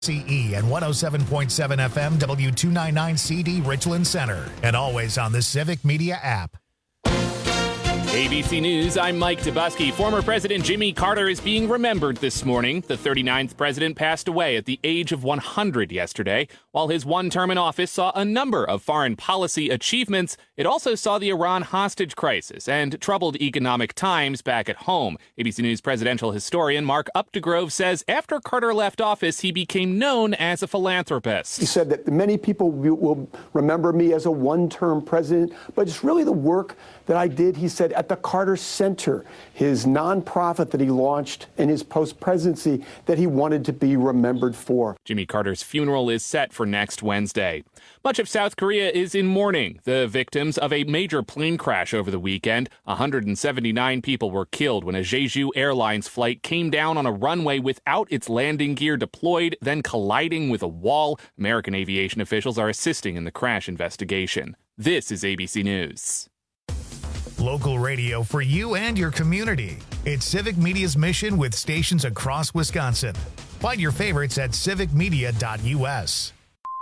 CE and 107.7 FM W299CD Richland Center, and always on the Civic Media app. ABC News, I'm Mike Dubusky. Former President Jimmy Carter is being remembered this morning. The 39th president passed away at the age of 100 yesterday. While his one term in office saw a number of foreign policy achievements, it also saw the Iran hostage crisis and troubled economic times back at home. ABC News presidential historian Mark Updegrove says after Carter left office, he became known as a philanthropist. He said that many people will remember me as a one-term president, but it's really the work that I did, he said, at the Carter Center, his nonprofit that he launched in his post-presidency that he wanted to be remembered for. Jimmy Carter's funeral is set for next Wednesday. Much of South Korea is in mourning. The victims of a major plane crash over the weekend. 179 people were killed when a Jeju Airlines flight came down on a runway without its landing gear deployed, then colliding with a wall. American aviation officials are assisting in the crash investigation. This is ABC News. Local radio for you and your community. It's Civic Media's mission with stations across Wisconsin. Find your favorites at civicmedia.us.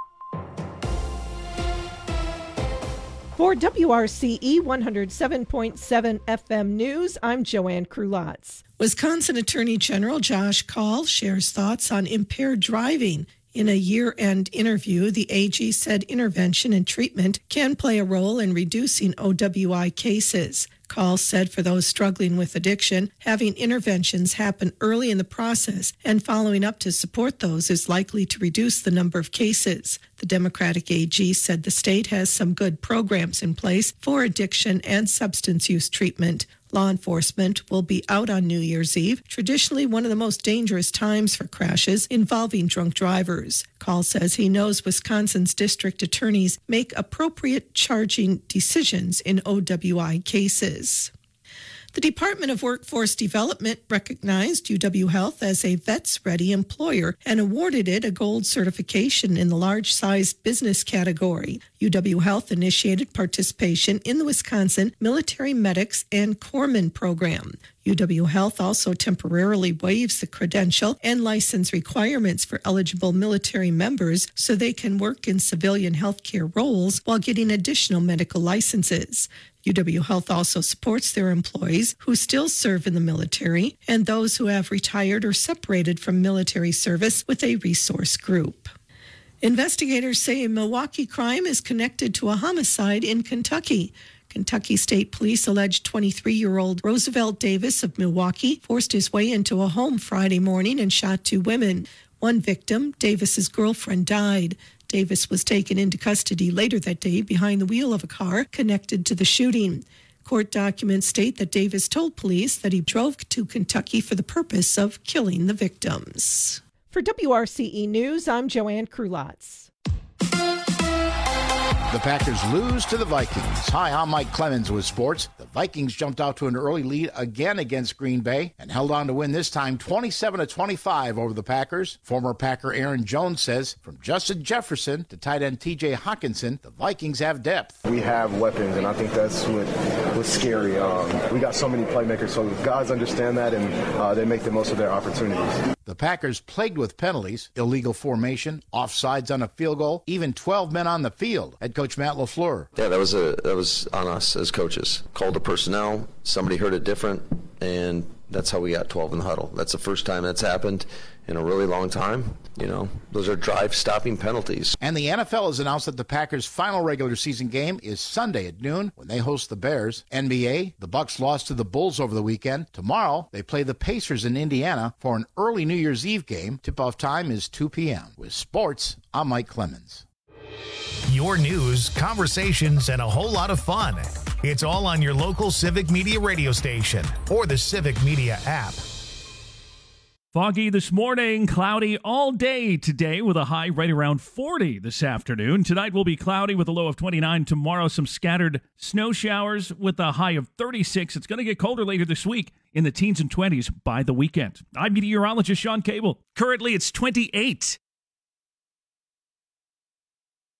For WRCE 107.7 FM News, I'm Joanne Krulotz. Wisconsin Attorney General Josh Kaul shares thoughts on impaired driving. In a year-end interview, the AG said intervention and treatment can play a role in reducing OWI cases. Kaul said for those struggling with addiction, having interventions happen early in the process and following up to support those is likely to reduce the number of cases. The Democratic AG said the state has some good programs in place for addiction and substance use treatment. Law enforcement will be out on New Year's Eve, traditionally one of the most dangerous times for crashes involving drunk drivers. Kaul says he knows Wisconsin's district attorneys make appropriate charging decisions in OWI cases. The Department of Workforce Development recognized UW Health as a VETS-ready employer and awarded it a gold certification in the large-sized business category. UW Health initiated participation in the Wisconsin Military Medics and Corpsmen program. UW Health also temporarily waives the credential and license requirements for eligible military members so they can work in civilian healthcare roles while getting additional medical licenses. UW Health also supports their employees who still serve in the military and those who have retired or separated from military service with a resource group. Investigators say a Milwaukee crime is connected to a homicide in Kentucky. Kentucky State Police alleged 23-year-old Roosevelt Davis of Milwaukee forced his way into a home Friday morning and shot two women. One victim, Davis's girlfriend, died. Davis was taken into custody later that day behind the wheel of a car connected to the shooting. Court documents state that Davis told police that he drove to Kentucky for the purpose of killing the victims. For WRCE News, I'm Joanne Krulotz. The Packers lose to the Vikings. Hi, I'm Mike Clemens with sports. The Vikings jumped out to an early lead again against Green Bay and held on to win this time 27-25 over the Packers. Former Packer Aaron Jones says, from Justin Jefferson to tight end TJ Hawkinson, the Vikings have depth. We have weapons, and I think that's what's scary. We got so many playmakers, so guys understand that, and they make the most of their opportunities. The Packers plagued with penalties, illegal formation, offsides on a field goal, even 12 men on the field. Head coach Matt LaFleur. Yeah, that was on us as coaches. Called the personnel, somebody heard it different, and that's how we got 12 in the huddle. That's the first time that's happened in a really long time. You know, those are drive-stopping penalties. And the NFL has announced that the Packers' final regular season game is Sunday at noon when they host the Bears. NBA, the Bucks lost to the Bulls over the weekend. Tomorrow, they play the Pacers in Indiana for an early New Year's Eve game. Tip-off time is 2 p.m. With sports, I'm Mike Clemens. Your news, conversations, and a whole lot of fun. It's all on your local Civic Media radio station or the Civic Media app. Foggy this morning, cloudy all day today with a high right around 40 this afternoon. Tonight will be cloudy with a low of 29. Tomorrow, some scattered snow showers with a high of 36. It's going to get colder later this week in the teens and 20s by the weekend. I'm meteorologist Sean Cable. Currently, it's 28.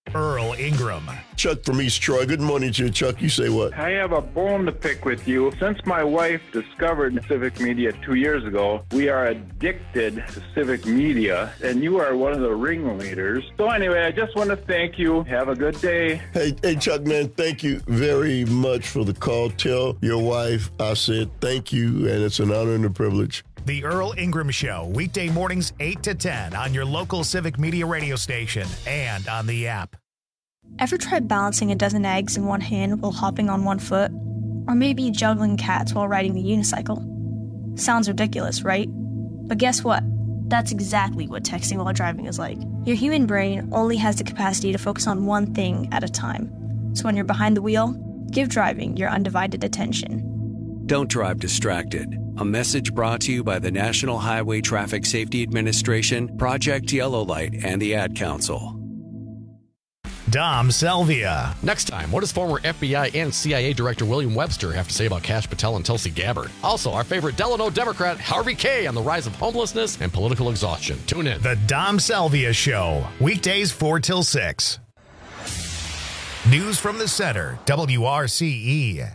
Earl Ingram. Chuck from East Troy. Good morning to you, Chuck. You say what? I have a bone to pick with you. Since my wife discovered Civic Media 2 years ago, we are addicted to Civic Media, and you are one of the ringleaders. So anyway, I just want to thank you. Have a good day. Hey, Chuck, man, thank you very much for the call. Tell your wife I said thank you, and it's an honor and a privilege. The Earl Ingram Show, weekday mornings 8 to 10 on your local Civic Media radio station and on the app. Ever tried balancing a dozen eggs in one hand while hopping on one foot? Or maybe juggling cats while riding the unicycle? Sounds ridiculous, right? But guess what? That's exactly what texting while driving is like. Your human brain only has the capacity to focus on one thing at a time. So when you're behind the wheel, give driving your undivided attention. Don't drive distracted. A message brought to you by the National Highway Traffic Safety Administration, Project Yellow Light, and the Ad Council. Dom Salvia. Next time, what does former FBI and CIA Director William Webster have to say about Kash Patel and Tulsi Gabbard? Also, our favorite Delano Democrat, Harvey Kaye, on the rise of homelessness and political exhaustion. Tune in. The Dom Salvia Show, weekdays 4 till 6. News from the Center, WRCE.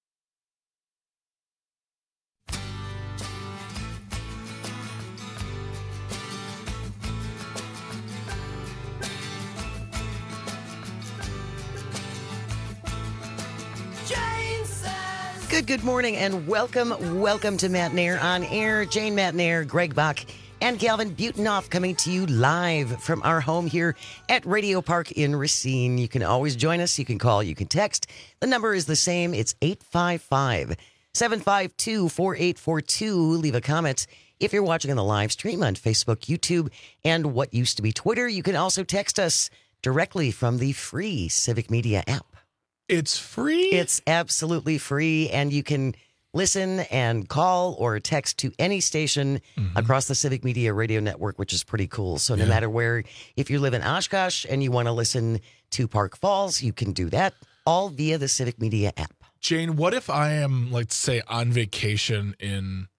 Good morning and welcome to Matt Nair on Air. Jane Matt Nair, Greg Bach, and Calvin Butenoff coming to you live from our home here at Radio Park in Racine. You can always join us. You can call. You can text. The number is the same. It's 855-752-4842. Leave a comment if you're watching on the live stream on Facebook, YouTube, and what used to be Twitter. You can also text us directly from the free Civic Media app. It's free? It's absolutely free, and you can listen and call or text to any station across the Civic Media radio network, which is pretty cool. So no matter where, if you live in Oshkosh and you want to listen to Park Falls, you can do that all via the Civic Media app. Jane, what if I am, like, say, on vacation in,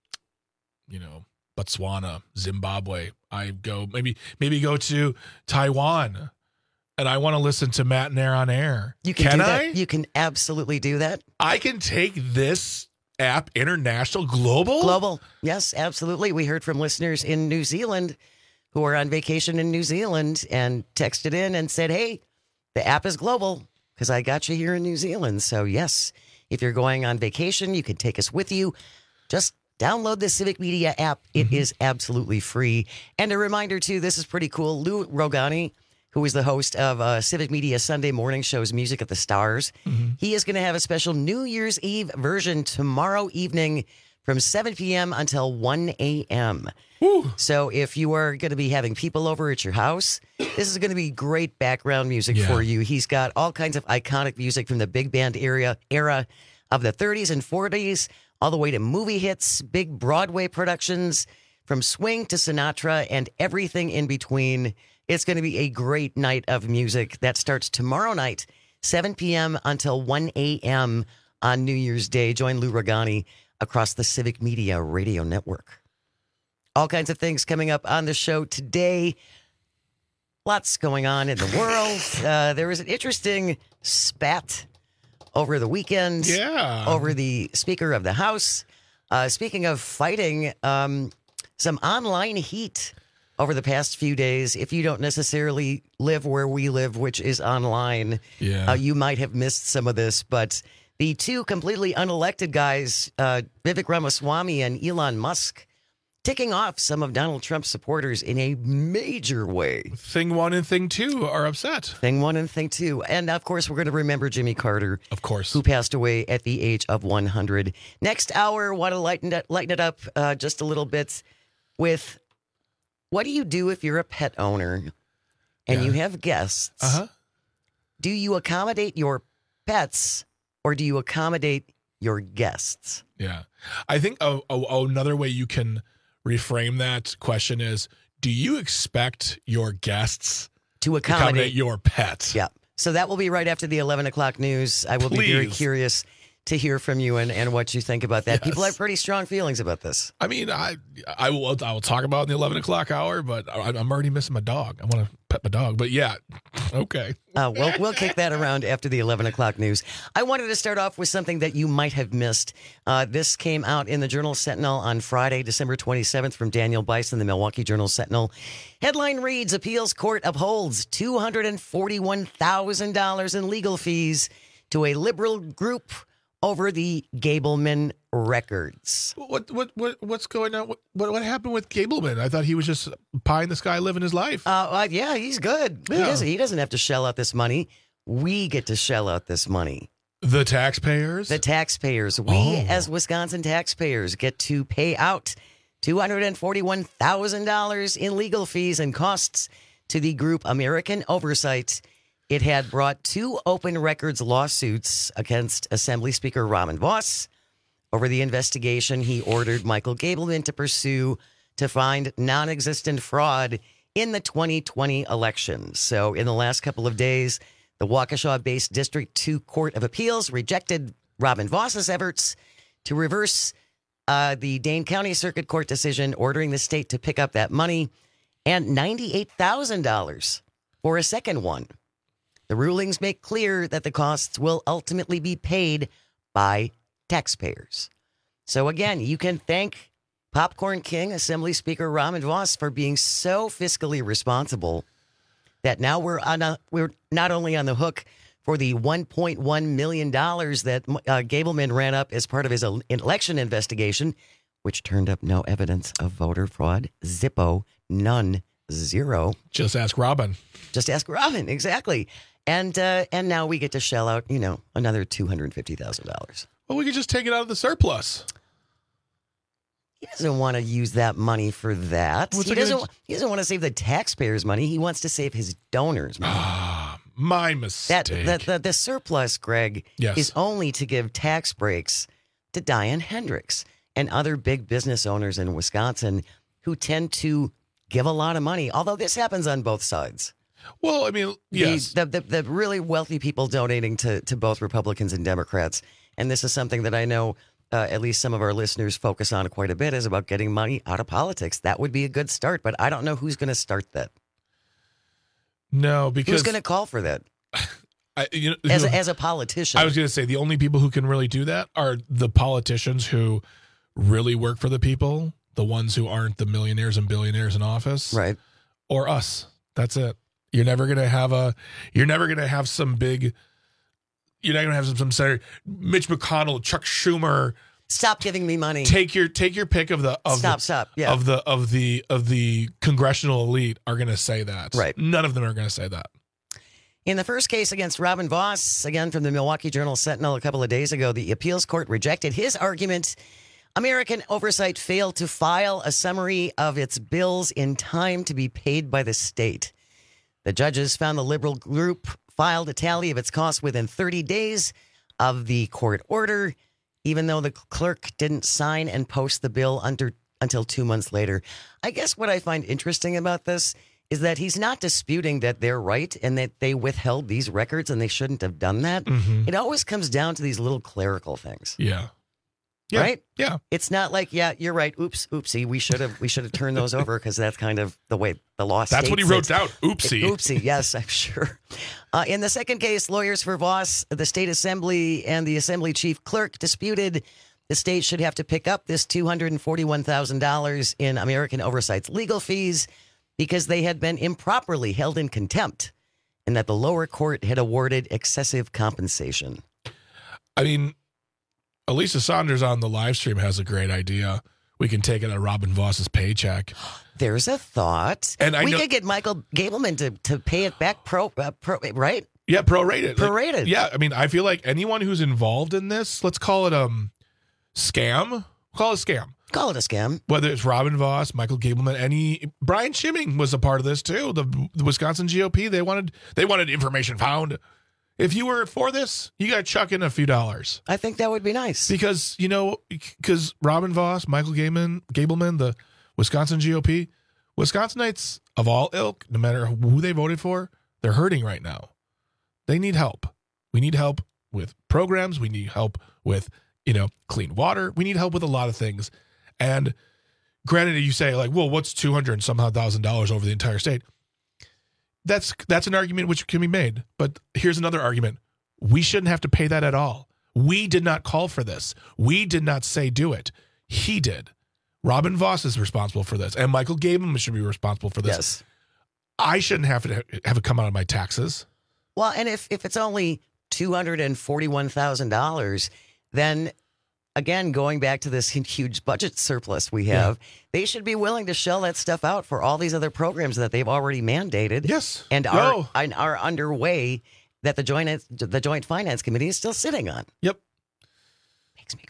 Botswana, Zimbabwe? I go, maybe go to Taiwan. And I want to listen to Matt Nair on air. You can do that. You can absolutely do that. I can take this app international, global? Global. Yes, absolutely. We heard from listeners in New Zealand who are on vacation in New Zealand and texted in and said, hey, the app is global because I got you here in New Zealand. So, yes, if you're going on vacation, you can take us with you. Just download the Civic Media app. It is absolutely free. And a reminder, too, this is pretty cool. Lou Rogani, who is the host of Civic Media Sunday morning shows Music at the Stars. He is going to have a special New Year's Eve version tomorrow evening from 7 p.m. until 1 a.m. So if you are going to be having people over at your house, this is going to be great background music for you. He's got all kinds of iconic music from the big band era of the 30s and 40s, all the way to movie hits, big Broadway productions, from swing to Sinatra and everything in between. It's going to be a great night of music that starts tomorrow night, 7 p.m. until 1 a.m. on New Year's Day. Join Lou Rogani across the Civic Media Radio Network. All kinds of things coming up on the show today. Lots going on in the world. There was an interesting spat over the weekend over the Speaker of the House. Speaking of fighting, some online heat over the past few days. If you don't necessarily live where we live, which is online, you might have missed some of this. But the two completely unelected guys, Vivek Ramaswamy and Elon Musk, ticking off some of Donald Trump's supporters in a major way. Thing one and thing two are upset. Thing one and thing two. And, of course, we're going to remember Jimmy Carter. Of course. Who passed away at the age of 100. Next hour, want to lighten it up just a little bit with... what do you do if you're a pet owner and you have guests? Do you accommodate your pets or do you accommodate your guests? Yeah. I think another way you can reframe that question is, do you expect your guests to accommodate your pets? Yeah. So that will be right after the 11 o'clock news. I will be very curious to hear from you and what you think about that. Yes. People have pretty strong feelings about this. I mean, I will talk about it in the 11 o'clock hour, but I'm already missing my dog. I want to pet my dog. But yeah, Okay. We'll kick that around after the 11 o'clock news. I wanted to start off with something that you might have missed. This came out in the Journal-Sentinel on Friday, December 27th, from Daniel Bison, the Milwaukee Journal-Sentinel. Headline reads, Appeals Court upholds $241,000 in legal fees to a liberal group over the Gableman records. What's going on? What happened with Gableman? I thought he was just pie in the sky living his life. Yeah, he's good. Yeah. He doesn't have to shell out this money. We get to shell out this money. The taxpayers? The taxpayers. We, as Wisconsin taxpayers, get to pay out $241,000 in legal fees and costs to the group American Oversight. It had brought 2 open records lawsuits against Assembly Speaker Robin Vos. Over the investigation, he ordered Michael Gableman to pursue to find non-existent fraud in the 2020 election. So in the last couple of days, the Waukesha-based District 2 Court of Appeals rejected Robin Vos's efforts to reverse the Dane County Circuit Court decision ordering the state to pick up that money and $98,000 for a second one. The rulings make clear that the costs will ultimately be paid by taxpayers. So again, you can thank Popcorn King, Assembly Speaker Robin Vos, for being so fiscally responsible that now we're not only on the hook for the $1.1 million that Gableman ran up as part of his election investigation, which turned up no evidence of voter fraud. Zippo, none, zero. Just ask Robin. Just ask Robin, exactly. And now we get to shell out, another $250,000. Well, we could just take it out of the surplus. He doesn't want to use that money for that. He doesn't want to save the taxpayers' money. He wants to save his donors' money. My mistake. The surplus, Greg, is only to give tax breaks to Diane Hendricks and other big business owners in Wisconsin who tend to give a lot of money, although this happens on both sides. Well, I mean, yes. The really wealthy people donating to both Republicans and Democrats. And this is something that I know at least some of our listeners focus on quite a bit, is about getting money out of politics. That would be a good start, but I don't know who's going to start that. No, because... Who's going to call for that? As a politician. I was going to say, the only people who can really do that are the politicians who really work for the people, the ones who aren't the millionaires and billionaires in office. Right. Or us. That's it. You're never going to have some big, you're not going to have some senator, Mitch McConnell, Chuck Schumer. Stop giving me money. Take your pick of the Yeah. of the congressional elite are going to say that. Right. None of them are going to say that. In the first case against Robin Vos, again from the Milwaukee Journal-Sentinel a couple of days ago, the appeals court rejected his argument. American Oversight failed to file a summary of its bills in time to be paid by the state. The judges found the liberal group filed a tally of its costs within 30 days of the court order, even though the clerk didn't sign and post the bill until 2 months later. I guess what I find interesting about this is that he's not disputing that they're right and that they withheld these records and they shouldn't have done that. Mm-hmm. It always comes down to these little clerical things. Yeah. Right? Yeah. It's not like, yeah, you're right. Oopsie. We should have turned those over because that's kind of the way the law states. That's what he wrote down. Oopsie. Oopsie. Yes, I'm sure. In the second case, lawyers for Vos, the state assembly, and the assembly chief clerk disputed the state should have to pick up this $241,000 in American Oversight's legal fees because they had been improperly held in contempt and that the lower court had awarded excessive compensation. I mean, Elisa Saunders on the live stream has a great idea. We can take it out of Robin Vos's paycheck. There's a thought. And we could get Michael Gableman to pay it back right? Yeah, prorated. Prorated. Yeah, I mean, I feel like anyone who's involved in this, let's call it scam. Call it a scam. Call it a scam. Whether it's Robin Vos, Michael Gableman, Brian Schimming was a part of this too. The Wisconsin GOP, they wanted information found. If you were for this, you got to chuck in a few dollars. I think that would be nice. Because, Robin Vos, Michael Gableman, the Wisconsin GOP, Wisconsinites of all ilk, no matter who they voted for, they're hurting right now. They need help. We need help with programs. We need help with, clean water. We need help with a lot of things. And granted, you say like, well, what's $200,000 over the entire state? That's an argument which can be made. But here's another argument. We shouldn't have to pay that at all. We did not call for this. We did not say do it. He did. Robin Vos is responsible for this, and Michael Gableman should be responsible for this. Yes. I shouldn't have to have it come out of my taxes. Well, and if it's only $241,000, then again, going back to this huge budget surplus we have, they should be willing to shell that stuff out for all these other programs that they've already mandated. Yes. And are underway that the Joint Finance Committee is still sitting on. Yep. Makes me crazy.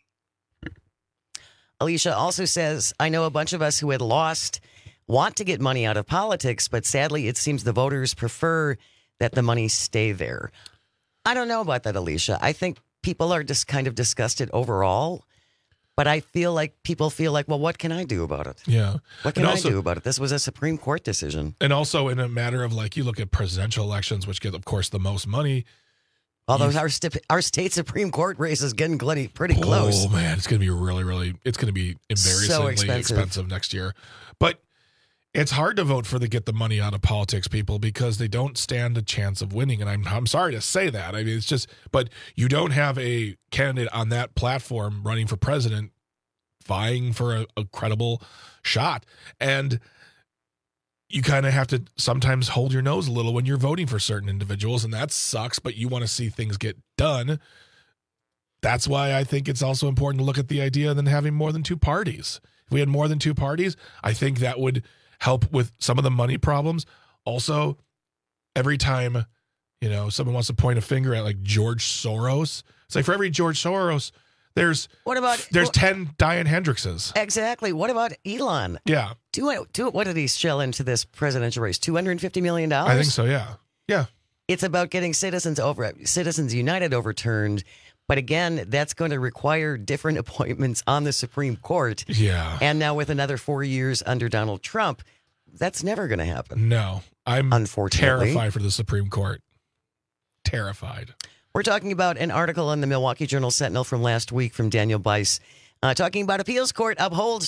Alicia also says, I know a bunch of us who had lost want to get money out of politics, but sadly it seems the voters prefer that the money stay there. I don't know about that, Alicia. I think people are just kind of disgusted overall, but I feel like people feel like, well, what can I do about it? Yeah. What can I do about it? This was a Supreme Court decision. And also in a matter of like, you look at presidential elections, which get, of course, the most money. Although our state Supreme Court race is getting pretty close. Oh, man, it's going to be it's going to be embarrassingly expensive next year. But it's hard to vote for get the money out of politics, people, because they don't stand a chance of winning. And I'm sorry to say that. I mean, it's just, but you don't have a candidate on that platform running for president vying for a credible shot. And you kind of have to sometimes hold your nose a little when you're voting for certain individuals, and that sucks, but you want to see things get done. That's why I think it's also important to look at the idea of then having more than two parties. If we had more than two parties, I think that would help with some of the money problems. Also, every time, someone wants to point a finger at like George Soros, it's like for every George Soros, there's 10 Diane Hendrickses. Exactly. What about Elon? Yeah. What did he shell into this presidential race? $250 million? I think so, yeah. Yeah. It's about getting Citizens United overturned. But again, that's going to require different appointments on the Supreme Court. Yeah. And now with another 4 years under Donald Trump, that's never going to happen. No. I'm terrified for the Supreme Court. Terrified. We're talking about an article in the Milwaukee Journal Sentinel from last week from Daniel Bice, talking about appeals court upholds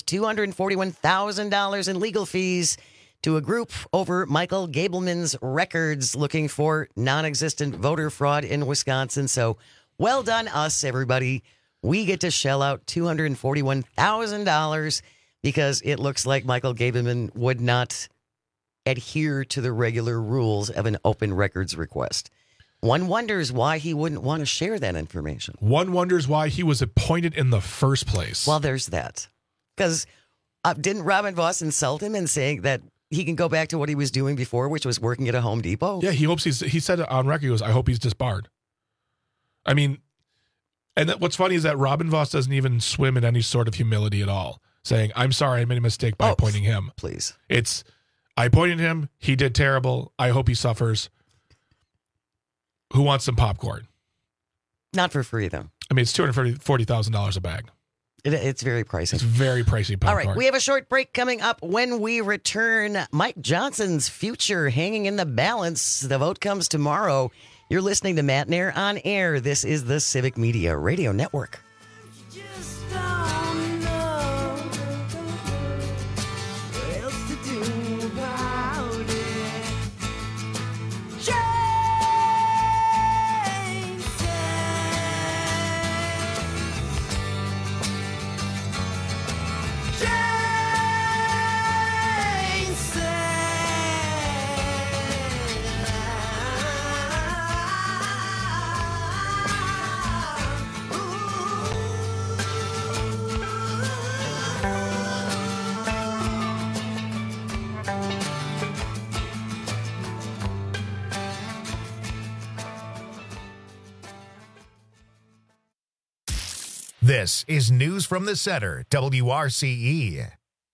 $241,000 in legal fees to a group over Michael Gableman's records looking for non-existent voter fraud in Wisconsin. So well done us, everybody. We get to shell out $241,000 because it looks like Michael Gableman would not adhere to the regular rules of an open records request. One wonders why he wouldn't want to share that information. One wonders why he was appointed in the first place. Well, there's that. Because didn't Robin Vos insult him in saying that he can go back to what he was doing before, which was working at a Home Depot? Yeah, he said it on record, he goes, I hope he's disbarred. I mean, and what's funny is that Robin Vos doesn't even swim in any sort of humility at all, saying, I'm sorry, I made a mistake by appointing him. Please. I appointed him. He did terrible. I hope he suffers. Who wants some popcorn? Not for free, though. I mean, it's $240,000 a bag. It's very pricey. It's very pricey popcorn. All right, we have a short break coming up. When we return, Mike Johnson's future hanging in the balance. The vote comes tomorrow. You're listening to Matt Nair on air. This is the Civic Media Radio Network. This is News from the Center, WRCE.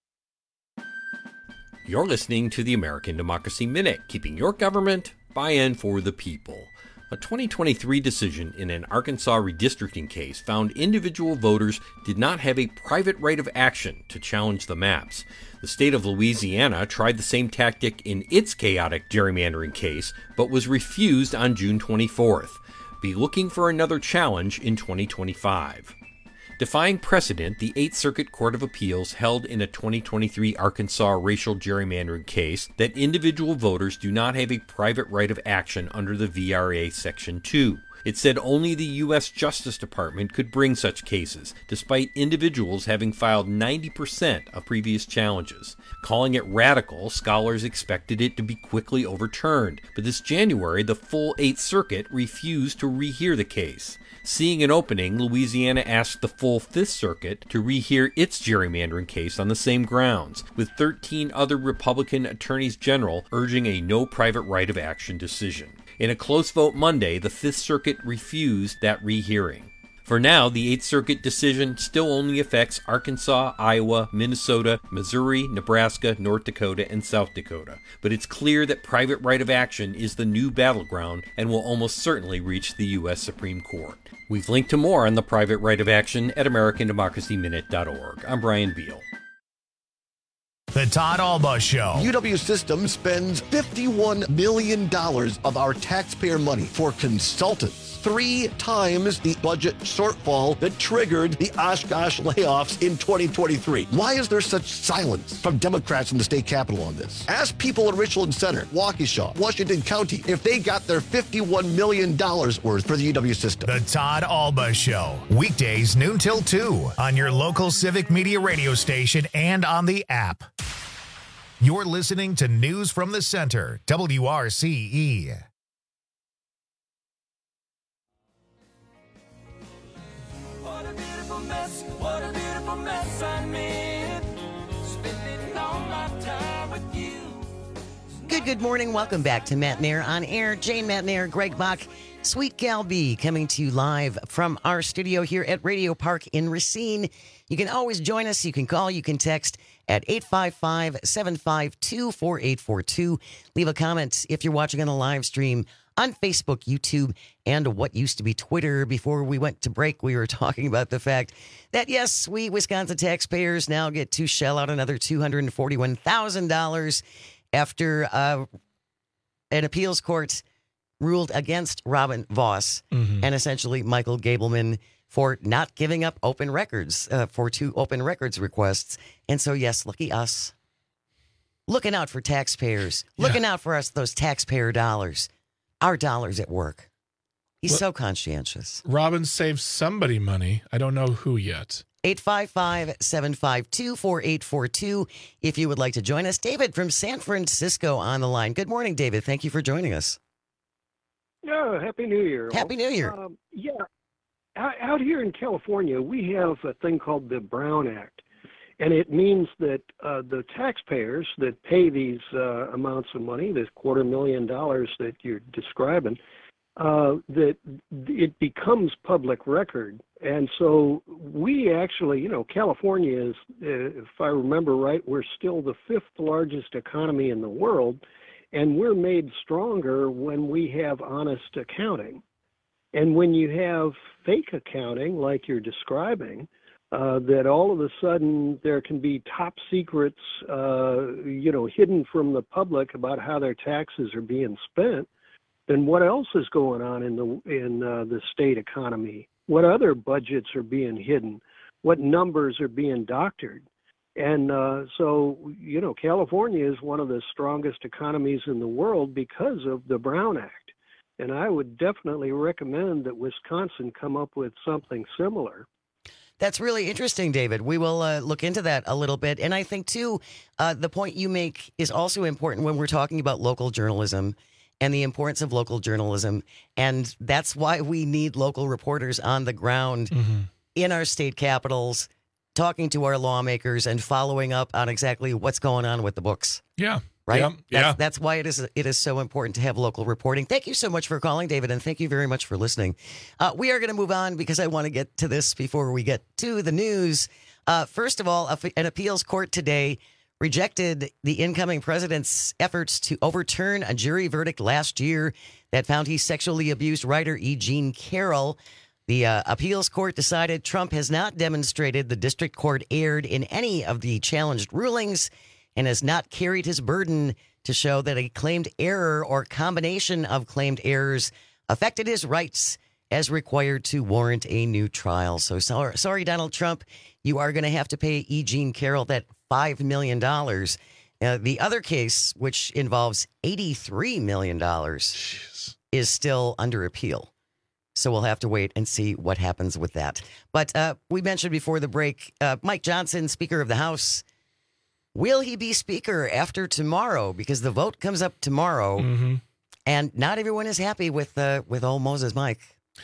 You're listening to the American Democracy Minute, keeping your government by and for the people. A 2023 decision in an Arkansas redistricting case found individual voters did not have a private right of action to challenge the maps. The state of Louisiana tried the same tactic in its chaotic gerrymandering case, but was refused on June 24th. Be looking for another challenge in 2025. Defying precedent, the 8th Circuit Court of Appeals held in a 2023 Arkansas racial gerrymandering case that individual voters do not have a private right of action under the VRA Section 2. It said only the U.S. Justice Department could bring such cases, despite individuals having filed 90% of previous challenges. Calling it radical, scholars expected it to be quickly overturned, but this January, the full 8th Circuit refused to rehear the case. Seeing an opening, Louisiana asked the full 5th Circuit to rehear its gerrymandering case on the same grounds, with 13 other Republican attorneys general urging a no private right of action decision. In a close vote Monday, the 5th Circuit refused that rehearing. For now, the 8th Circuit decision still only affects Arkansas, Iowa, Minnesota, Missouri, Nebraska, North Dakota, and South Dakota. But it's clear that private right of action is the new battleground and will almost certainly reach the U.S. Supreme Court. We've linked to more on the private right of action at AmericanDemocracyMinute.org. I'm Brian Beal. The Todd Alba Show. UW System spends $51 million of our taxpayer money for consultants. 3 times the budget shortfall that triggered the Oshkosh layoffs in 2023. Why is there such silence from Democrats in the state capitol on this? Ask people in Richland Center, Waukesha, Washington County, if they got their $51 million worth for the UW System. The Todd Alba Show. Weekdays noon till 2 on your local Civic Media radio station and on the app. You're listening to News from the Center, WRCE. What a beautiful mess I made. Spending all my time with you. Good morning. Welcome back to Matt Nair on Air. Jane Matt Nair, Greg Bach, Sweet Gal B coming to you live from our studio here at Radio Park in Racine. You can always join us. You can call, you can text at 855-752-4842. Leave a comment if you're watching on the live stream on Facebook, YouTube, and what used to be Twitter. Before we went to break, we were talking about the fact that, yes, we Wisconsin taxpayers now get to shell out another $241,000 after an appeals court ruled against Robin Voss and essentially Michael Gableman for not giving up open records for 2 open records requests. And so, yes, lucky us. Looking out for taxpayers. Looking out for us, those taxpayer dollars. Our dollars at work. He's so conscientious. Robin saved somebody money. I don't know who yet. 855-752-4842 if you would like to join us. David from San Francisco on the line. Good morning, David. Thank you for joining us. Yeah, Happy New Year. Happy New Year. Out here in California, we have a thing called the Brown Act, and it means that the taxpayers that pay these amounts of money, this $250,000 that you're describing, that it becomes public record. And so we actually, California is, if I remember right, we're still the 5th largest economy in the world, and we're made stronger when we have honest accounting. And when you have fake accounting, like you're describing, that all of a sudden there can be top secrets, hidden from the public about how their taxes are being spent, then what else is going on in the state economy? What other budgets are being hidden? What numbers are being doctored? And so, California is one of the strongest economies in the world because of the Brown Act. And I would definitely recommend that Wisconsin come up with something similar. That's really interesting, David. We will look into that a little bit. And I think, too, the point you make is also important when we're talking about local journalism and the importance of local journalism. And that's why we need local reporters on the ground in our state capitals, talking to our lawmakers and following up on exactly what's going on with the books. Yeah. Right? Yeah. That's why it is so important to have local reporting. Thank you so much for calling, David, and thank you very much for listening. We are going to move on because I want to get to this before we get to the news. First of all, an appeals court today rejected the incoming president's efforts to overturn a jury verdict last year that found he sexually abused writer E. Jean Carroll. The appeals court decided Trump has not demonstrated the district court erred in any of the challenged rulings and has not carried his burden to show that a claimed error or combination of claimed errors affected his rights as required to warrant a new trial. So sorry, Donald Trump, you are going to have to pay E. Jean Carroll that $5 million. The other case, which involves $83 million, is still under appeal. So we'll have to wait and see what happens with that. But we mentioned before the break, Mike Johnson, Speaker of the House, will he be Speaker after tomorrow? Because the vote comes up tomorrow, and not everyone is happy with old Moses Mike.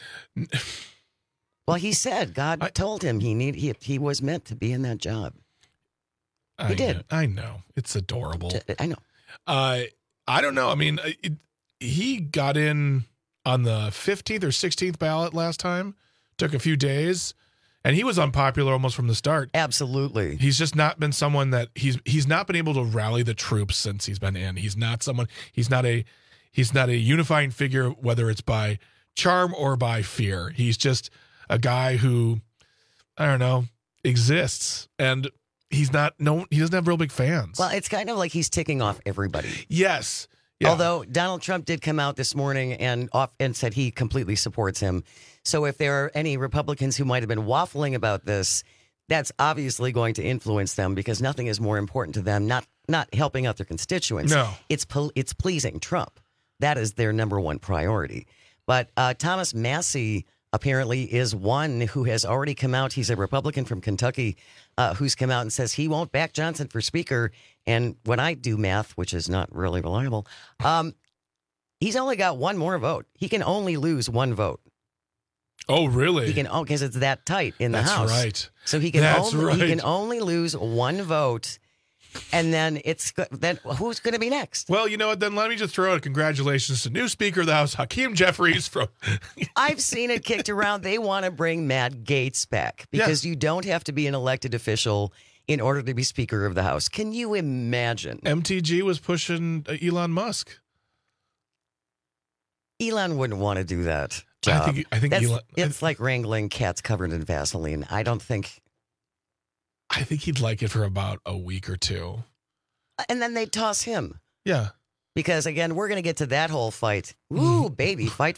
Well, he said God told him he was meant to be in that job. He did. I know. It's adorable. I know. I don't know. I mean, he got in on the 15th or 16th ballot last time. Took a few days, and he was unpopular almost from the start. Absolutely. He's just not been someone that he's not been able to rally the troops since he's been in. He's not a unifying figure, whether it's by charm or by fear. He's just a guy who, I don't know, exists, and he doesn't have real big fans. Well, it's kind of like he's ticking off everybody. Yes. Yeah. Although Donald Trump did come out this morning and said he completely supports him. So if there are any Republicans who might have been waffling about this, that's obviously going to influence them, because nothing is more important to them, not helping out their constituents. No. It's pleasing Trump. That is their number one priority. But Thomas Massie apparently is one who has already come out. He's a Republican from Kentucky who's come out and says he won't back Johnson for Speaker. And when I do math, which is not really reliable, he's only got one more vote. He can only lose one vote. Oh, really? He can, because it's that tight in the House. That's right. So he can only lose one vote. And then who's going to be next? Well, you know what? Then let me just throw out congratulations to new Speaker of the House, Hakeem Jeffries. I've seen it kicked around. They want to bring Matt Gaetz back because you don't have to be an elected official in order to be Speaker of the House. Can you imagine? MTG was pushing Elon Musk. Elon wouldn't want to do that job. I think Elon. It's like wrangling cats covered in Vaseline. I think he'd like it for about a week or two. And then they'd toss him. Yeah. Because, again, we're going to get to that whole fight. Ooh, baby, fight.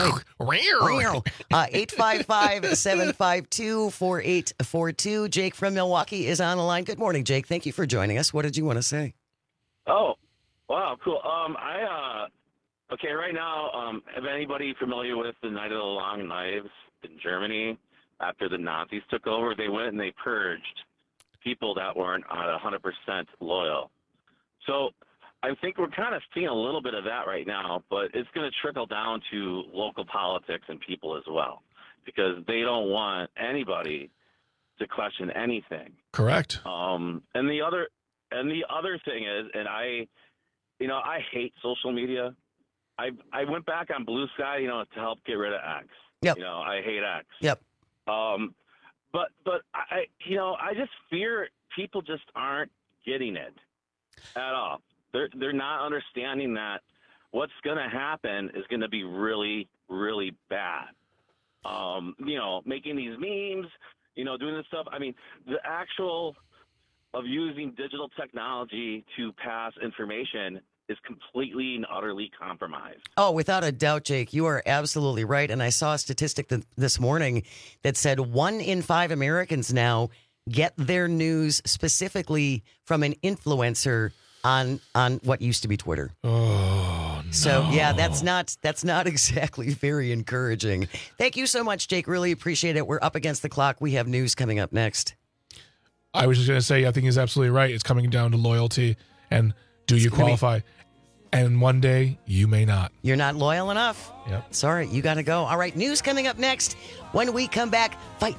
855-752-4842. Jake from Milwaukee is on the line. Good morning, Jake. Thank you for joining us. What did you want to say? Oh, wow, cool. Okay, right now, is anybody familiar with the Night of the Long Knives in Germany? After the Nazis took over, they went and they purged people that weren't 100% loyal. So I think we're kind of seeing a little bit of that right now, but it's going to trickle down to local politics and people as well, because they don't want anybody to question anything. Correct. And the other thing is, and I hate social media. I went back on Blue Sky, to help get rid of X. Yep. I hate X. Yep. But I just fear people just aren't getting it at all. They're not understanding that what's going to happen is going to be really, really bad. Making these memes, doing this stuff. I mean, the actual of using digital technology to pass information is completely and utterly compromised. Oh, without a doubt, Jake, you are absolutely right. And I saw a statistic this morning that said 1 in 5 Americans now get their news specifically from an influencer on what used to be Twitter. Oh, no. So, yeah, that's not exactly very encouraging. Thank you so much, Jake. Really appreciate it. We're up against the clock. We have news coming up next. I was just going to say, I think he's absolutely right. It's coming down to loyalty and do you qualify? And one day you may not. You're not loyal enough. Yep. Sorry, you got to go. All right, news coming up next. When we come back, fight.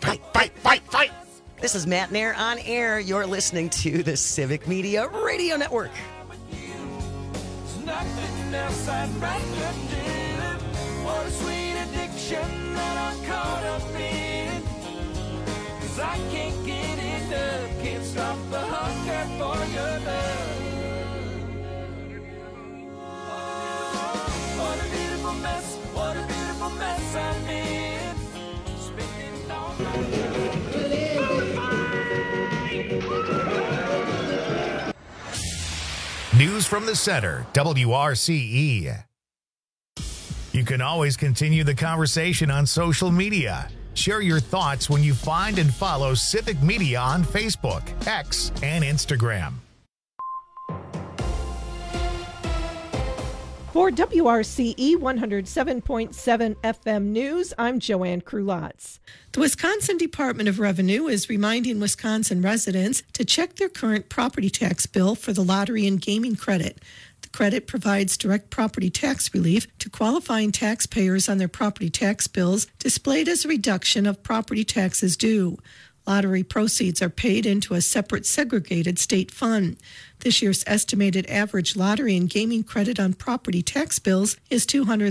This is Matt Nair on air. You're listening to the Civic Media Radio Network. Nothing else I'd rather do. What a sweet addiction that I'm caught up in. 'Cause I can't get enough. Can't stop the hunger for your love. What a beautiful mess. What a beautiful mess I'm in. Spending all News from the Center, WRCE. You can always continue the conversation on social media. Share your thoughts when you find and follow Civic Media on Facebook, X, and Instagram. For WRCE 107.7 FM News, I'm Joanne Krulotz. The Wisconsin Department of Revenue is reminding Wisconsin residents to check their current property tax bill for the lottery and gaming credit. The credit provides direct property tax relief to qualifying taxpayers on their property tax bills displayed as a reduction of property taxes due. Lottery proceeds are paid into a separate segregated state fund. This year's estimated average lottery and gaming credit on property tax bills is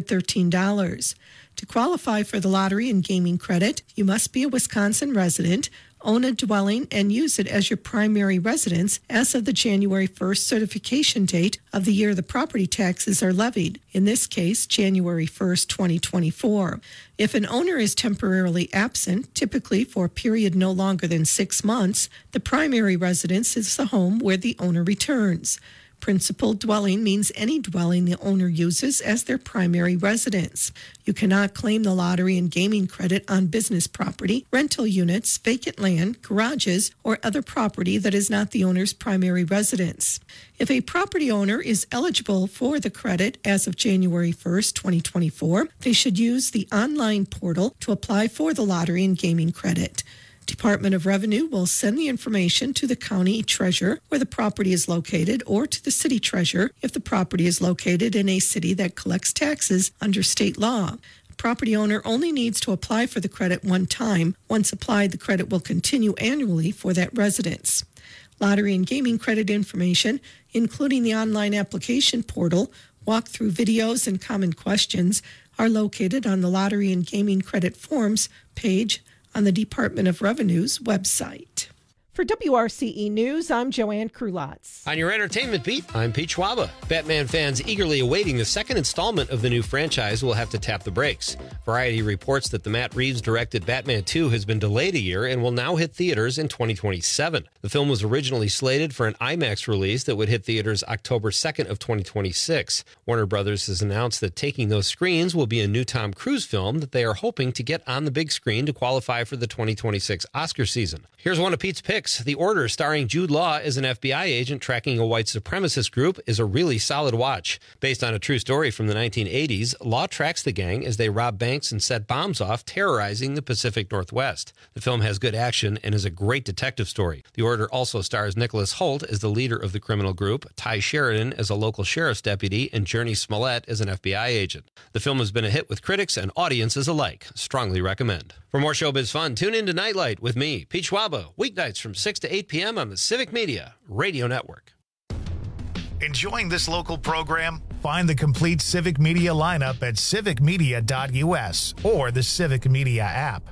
$213. To qualify for the lottery and gaming credit, you must be a Wisconsin resident, own a dwelling, and use it as your primary residence as of the January 1st certification date of the year the property taxes are levied, in this case, January 1st, 2024. If an owner is temporarily absent, typically for a period no longer than 6 months, the primary residence is the home where the owner returns. Principal dwelling means any dwelling the owner uses as their primary residence. You cannot claim the lottery and gaming credit on business property, rental units, vacant land, garages, or other property that is not the owner's primary residence. If a property owner is eligible for the credit as of January 1st, 2024, they should use the online portal to apply for the lottery and gaming credit. Department of Revenue will send the information to the county treasurer where the property is located or to the city treasurer if the property is located in a city that collects taxes under state law. A property owner only needs to apply for the credit one time. Once applied, the credit will continue annually for that residence. Lottery and gaming credit information, including the online application portal, walkthrough videos, and common questions, are located on the Lottery and Gaming Credit Forms page on the Department of Revenue's website. For WRCE News, I'm Joanne Krulotz. On your entertainment beat, I'm Pete Schwaba. Batman fans eagerly awaiting the second installment of the new franchise will have to tap the brakes. Variety reports that the Matt Reeves-directed Batman 2 has been delayed a year and will now hit theaters in 2027. The film was originally slated for an IMAX release that would hit theaters October 2nd of 2026. Warner Brothers has announced that taking those screens will be a new Tom Cruise film that they are hoping to get on the big screen to qualify for the 2026 Oscar season. Here's one of Pete's picks. The Order, starring Jude Law as an FBI agent tracking a white supremacist group, is a really solid watch. Based on a true story from the 1980s, Law tracks the gang as they rob banks and set bombs off, terrorizing the Pacific Northwest. The film has good action and is a great detective story. The Order also stars Nicholas Hoult as the leader of the criminal group, Ty Sheridan as a local sheriff's deputy, and Jurnee Smollett as an FBI agent. The film has been a hit with critics and audiences alike. Strongly recommend. For more showbiz fun, tune in to Nightlight with me, Pete Schwaba, weeknights from 6 to 8 p.m. on the Civic Media Radio Network. Enjoying this local program? Find the complete Civic Media lineup at civicmedia.us or the Civic Media app.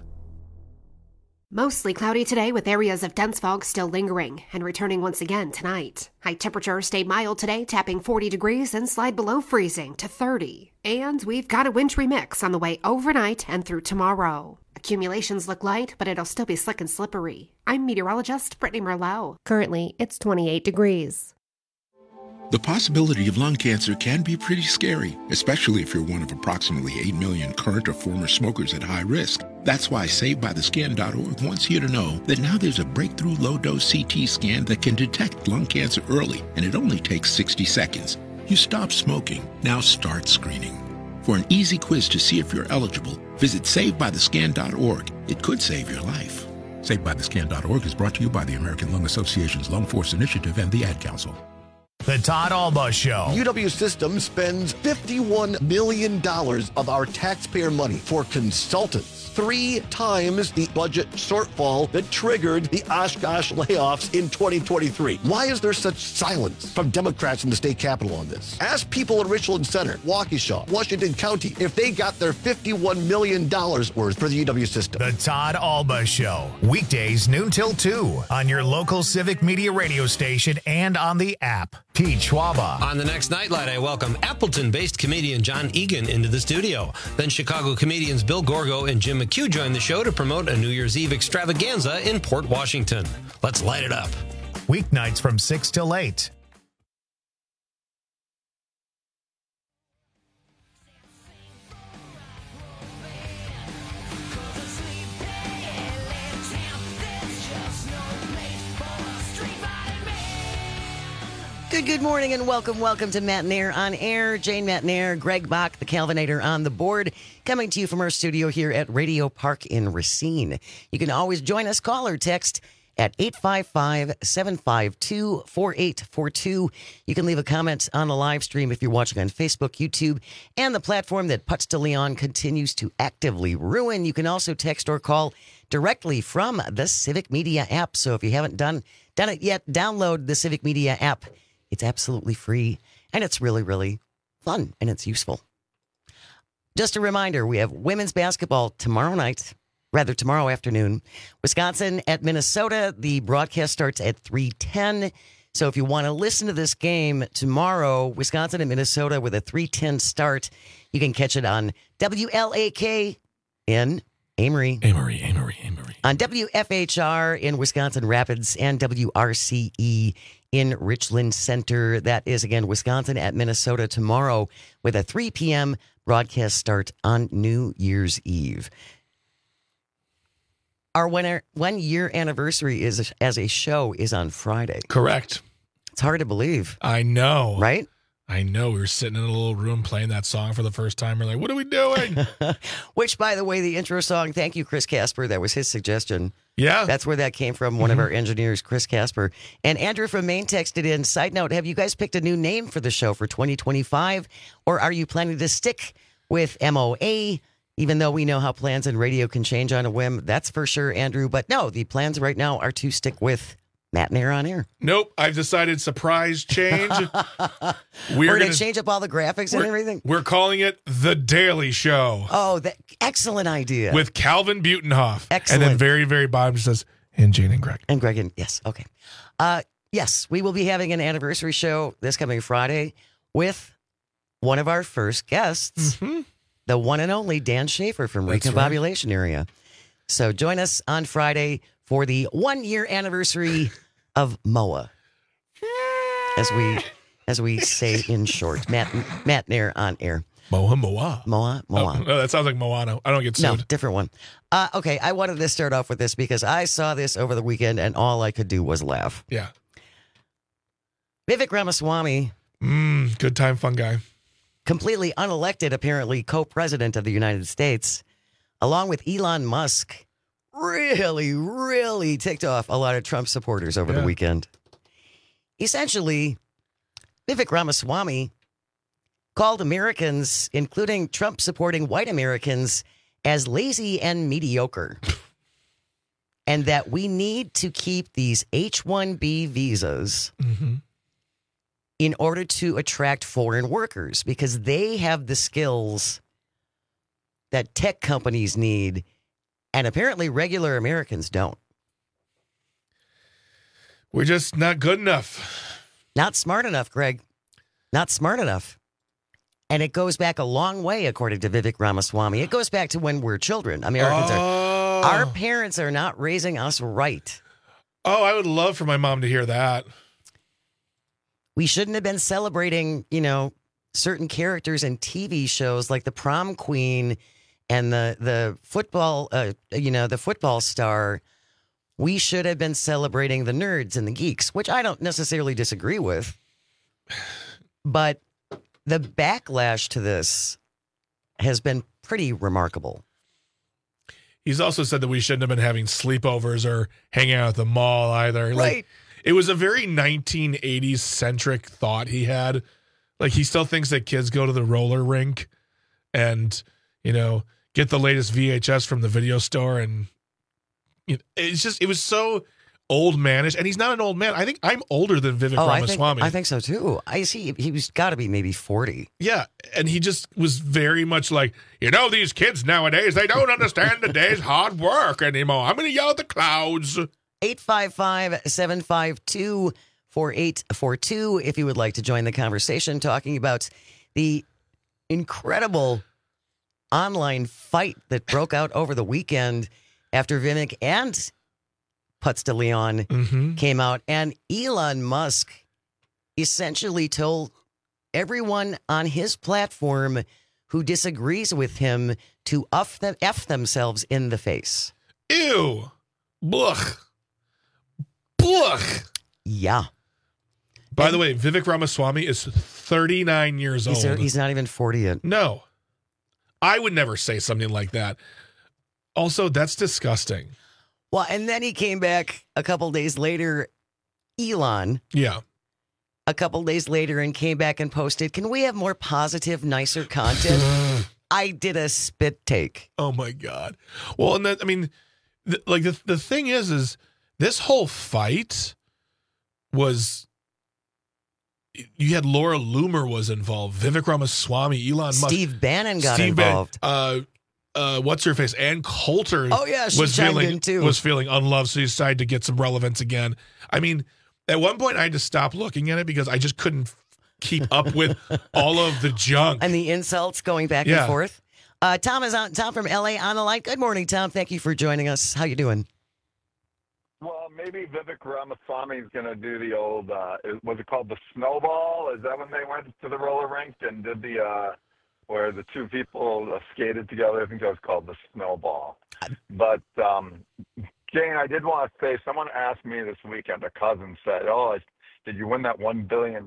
Mostly cloudy today with areas of dense fog still lingering and returning once again tonight. High temperatures stay mild today, tapping 40 degrees and slide below freezing to 30. And we've got a wintry mix on the way overnight and through tomorrow. Accumulations look light, but it'll still be slick and slippery. I'm meteorologist Brittany Merlot. Currently, it's 28 degrees. The possibility of lung cancer can be pretty scary, especially if you're one of approximately 8 million current or former smokers at high risk. That's why SaveByTheScan.org wants you to know that now there's a breakthrough low-dose CT scan that can detect lung cancer early, and it only takes 60 seconds. You stop smoking, now start screening. For an easy quiz to see if you're eligible, visit SaveByTheScan.org. It could save your life. SaveByTheScan.org is brought to you by the American Lung Association's Lung Force Initiative and the Ad Council. The Todd Alba Show. UW Systems spends $51 million of our taxpayer money for consultants. 3 times the budget shortfall that triggered the Oshkosh layoffs in 2023. Why is there such silence from Democrats in the state capitol on this? Ask people in Richland Center, Waukesha, Washington County, if they got their $51 million worth for the UW system. The Todd Alba Show. Weekdays noon till 2 on your local Civic Media radio station and on the app. Pete Schwaba. On the next Nightlight, I welcome Appleton-based comedian John Egan into the studio. Then Chicago comedians Bill Gorgo and Jim McHugh join the show to promote a New Year's Eve extravaganza in Port Washington. Let's light it up. Weeknights from 6 till 8. Good morning and welcome to Matt and Air on Air. Jane Matt and Air, Greg Bach, the Calvinator on the board, coming to you from our studio here at Radio Park in Racine. You can always join us, call or text at 855-752-4842. You can leave a comment on the live stream if you're watching on Facebook, YouTube, and the platform that Putz de Leon continues to actively ruin. You can also text or call directly from the Civic Media app. So if you haven't done it yet, download the Civic Media app. It's absolutely free, and it's really, really fun, and it's useful. Just a reminder, we have women's basketball tomorrow afternoon. Wisconsin at Minnesota. The broadcast starts at 3:10. So if you want to listen to this game tomorrow, Wisconsin and Minnesota with a 3:10 start, you can catch it on WLAK in Amory. On WFHR in Wisconsin Rapids and WRCE in Richland Center. That is, again, Wisconsin at Minnesota tomorrow with a 3 p.m. broadcast start on New Year's Eve. Our 1 year anniversary as a show is on Friday. Correct. It's hard to believe. I know. Right? I know. We were sitting in a little room playing that song for the first time. We're like, what are we doing? Which, by the way, the intro song, thank you, Chris Casper. That was his suggestion. Yeah. That's where that came from, one of our engineers, Chris Casper. And Andrew from Maine texted in, side note, have you guys picked a new name for the show for 2025? Or are you planning to stick with MOA? Even though we know how plans in radio can change on a whim, that's for sure, Andrew. But no, the plans right now are to stick with Matt and Air on Air. Nope, I've decided surprise change. We're going to change up all the graphics and everything. We're calling it The Daily Show. Oh, excellent idea. With Calvin Butenhoff. Excellent. And then very, very bottom says, and Jane and Greg. And Greg, yes, okay. Yes, we will be having an anniversary show this coming Friday with one of our first guests, the one and only Dan Schaefer from Recombobulation Area. So join us on Friday for the 1 year anniversary of MOA, as we say in short. Matt Nair on air. Moa. Oh, that sounds like Moana. I don't get sued. No, different one. Okay, I wanted to start off with this because I saw this over the weekend and all I could do was laugh. Yeah. Vivek Ramaswamy. Good time, fun guy. Completely unelected, apparently, co-president of the United States, along with Elon Musk, really, really ticked off a lot of Trump supporters over the weekend. Essentially, Vivek Ramaswamy called Americans, including Trump-supporting white Americans, as lazy and mediocre. And that we need to keep these H-1B visas in order to attract foreign workers because they have the skills that tech companies need, and apparently regular Americans don't. We're just not good enough. Not smart enough, Greg. Not smart enough. And it goes back a long way, according to Vivek Ramaswamy. It goes back to when we're children. Americans our parents are not raising us right. Oh, I would love for my mom to hear that. We shouldn't have been celebrating, certain characters in TV shows like the prom queen and the football, the football star. We should have been celebrating the nerds and the geeks, which I don't necessarily disagree with. But the backlash to this has been pretty remarkable. He's also said that we shouldn't have been having sleepovers or hanging out at the mall either. Right. It was a very 1980s centric thought he had. Like, he still thinks that kids go to the roller rink and, get the latest VHS from the video store. And it was so old manish. And he's not an old man. I think I'm older than Vivek Ramaswamy. I think so too. I see. He was got to be maybe 40. Yeah. And he just was very much like, these kids nowadays, they don't understand the day's hard work anymore. I'm going to yell at the clouds. 855-752-4842 if you would like to join the conversation talking about the incredible online fight that broke out over the weekend after Vivek and Putz de Leon came out. And Elon Musk essentially told everyone on his platform who disagrees with him to F themselves in the face. Ew. Blech. Blech. Yeah. By the way, Vivek Ramaswamy is 39 years old. He's not even 40 yet. No. I would never say something like that. Also, that's disgusting. Well, and then he came back a couple days later, Elon. Yeah. A couple days later and came back and posted, can we have more positive, nicer content? I did a spit take. Oh, my God. Well, and that, I mean, the thing is this whole fight was, you had Laura Loomer was involved, Vivek Ramaswamy, Elon Musk. Steve Bannon got involved. What's her face? Ann Coulter. Oh, yeah, she chimed in too. Was feeling unloved, so he decided to get some relevance again. I mean, at one point I had to stop looking at it because I just couldn't keep up with all of the junk. And the insults going back and forth. Tom is on. Tom from LA on the line. Good morning, Tom. Thank you for joining us. How you doing? Well, maybe Vivek Ramaswamy is going to do the old, was it called the snowball? Is that when they went to the roller rink and did the, where the two people skated together? I think that was called the snowball. But, Jane, I did want to say, someone asked me this weekend, a cousin said, did you win that $1 billion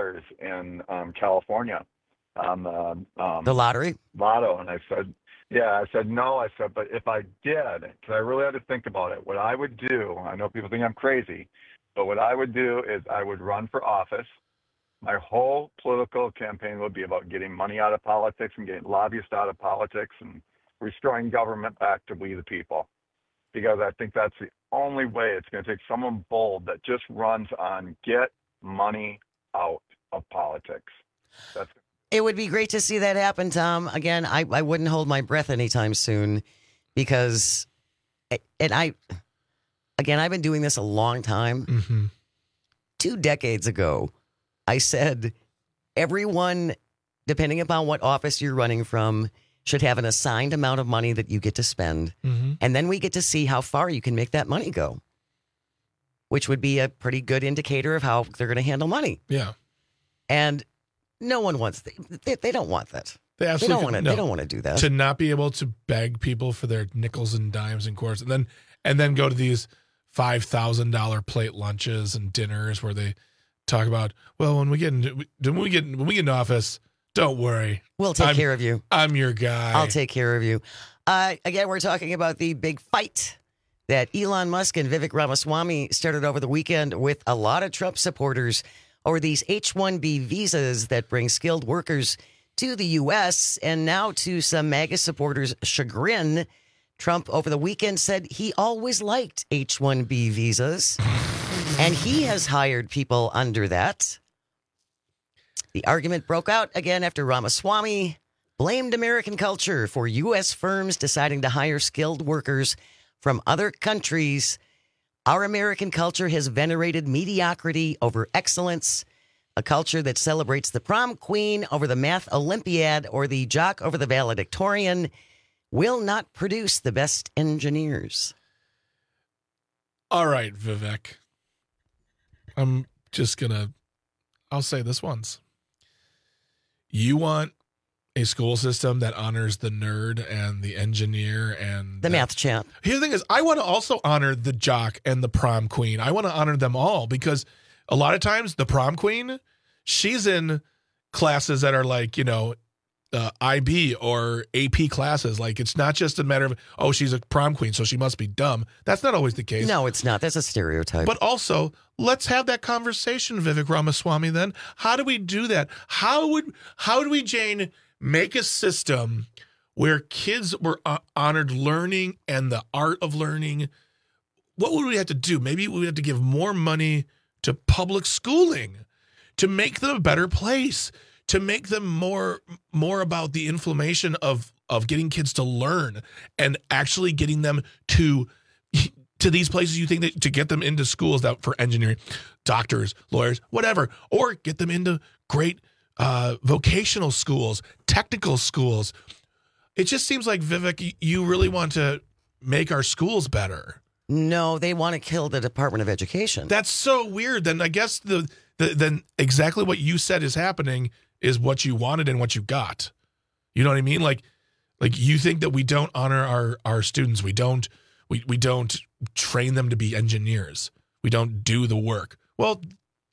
in California on the lottery? Lotto. And I said, yeah, I said, no. I said, but if I did, because I really had to think about it, what I would do, I know people think I'm crazy, but what I would do is I would run for office. My whole political campaign would be about getting money out of politics and getting lobbyists out of politics and restoring government back to we the people. Because I think that's the only way it's going to take someone bold that just runs on get money out of politics. It would be great to see that happen, Tom. Again, I wouldn't hold my breath anytime soon because, I've been doing this a long time. Mm-hmm. 2 decades ago, I said everyone, depending upon what office you're running from, should have an assigned amount of money that you get to spend. Mm-hmm. And then we get to see how far you can make that money go, which would be a pretty good indicator of how they're going to handle money. Yeah. And no one wants they don't want that. They absolutely they don't want to do that. To not be able to beg people for their nickels and dimes and quarters, and then go to these $5,000 plate lunches and dinners where they talk about, well, when we get in office, don't worry, we'll take care of you. I'm your guy. I'll take care of you. Again, we're talking about the big fight that Elon Musk and Vivek Ramaswamy started over the weekend with a lot of Trump supporters over these H-1B visas that bring skilled workers to the U.S. And now, to some MAGA supporters' chagrin, Trump over the weekend said he always liked H-1B visas, and he has hired people under that. The argument broke out again after Ramaswamy blamed American culture for U.S. firms deciding to hire skilled workers from other countries. Our American culture has venerated mediocrity over excellence, a culture that celebrates the prom queen over the math Olympiad or the jock over the valedictorian will not produce the best engineers. All right, Vivek. I'll say this once. You want a school system that honors the nerd and the engineer and the math champ. Here's the thing is, I want to also honor the jock and the prom queen. I want to honor them all because a lot of times the prom queen, she's in classes that are like, IB or AP classes. Like, it's not just a matter of, oh, she's a prom queen, so she must be dumb. That's not always the case. No, it's not. That's a stereotype. But also, let's have that conversation, Vivek Ramaswamy, then. How do we do that? How do we, Jane, make a system where kids were honored learning and the art of learning? What would we have to do? Maybe we have to give more money to public schooling to make them a better place, to make them more about the inflammation of getting kids to learn and actually getting them to these places you think that to get them into schools that for engineering, doctors, lawyers, whatever, or get them into great vocational schools, technical schools. It just seems like, Vivek, you really want to make our schools better. No, they want to kill the Department of Education. That's so weird. Then I guess then exactly what you said is happening is what you wanted and what you got. You know what I mean? Like you think that we don't honor our students. We don't train them to be engineers. We don't do the work. Well,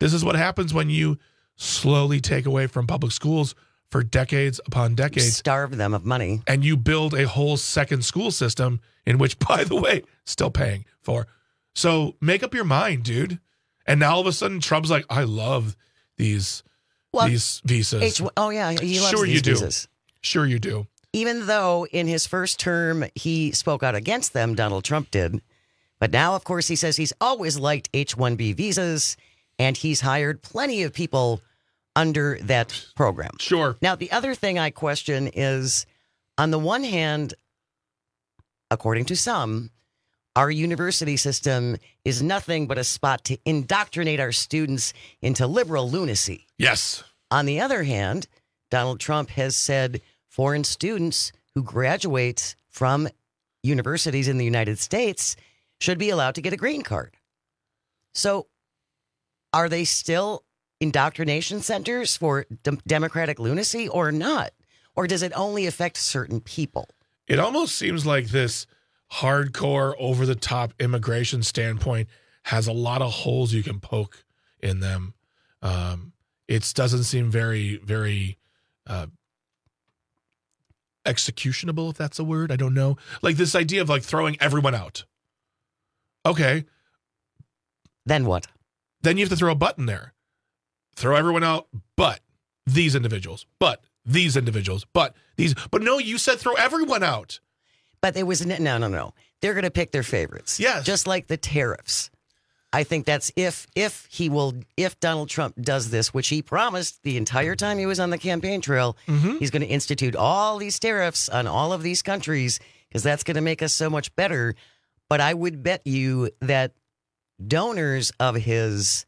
This is what happens when you slowly take away from public schools for decades upon decades. Starve them of money. And you build a whole second school system in which, by the way, still paying for. So make up your mind, dude. And now all of a sudden Trump's like, I love these visas. Oh, yeah. He loves sure these you do. visas. Sure you do. Even though in his first term he spoke out against them, Donald Trump did. But now, of course, he says he's always liked H-1B visas, and he's hired plenty of people under that program. Sure. Now, the other thing I question is, on the one hand, according to some, our university system is nothing but a spot to indoctrinate our students into liberal lunacy. Yes. On the other hand, Donald Trump has said foreign students who graduate from universities in the United States should be allowed to get a green card. So are they still indoctrination centers for democratic lunacy or not? Or does it only affect certain people? It almost seems like this hardcore, over-the-top immigration standpoint has a lot of holes you can poke in them. It doesn't seem very, very executionable, if that's a word. I don't know. Like this idea of like throwing everyone out. Okay. Then what? Then you have to throw a button there. Throw everyone out, but these individuals, but these individuals, but these. But no, you said throw everyone out. But it was no. They're going to pick their favorites. Yes. Just like the tariffs. I think that's if Donald Trump does this, which he promised the entire time he was on the campaign trail, he's going to institute all these tariffs on all of these countries because that's going to make us so much better. But I would bet you that donors of his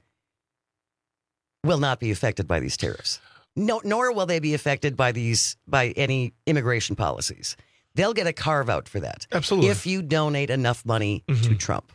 will not be affected by these tariffs. No, nor will they be affected by any immigration policies. They'll get a carve out for that. Absolutely. If you donate enough money to Trump.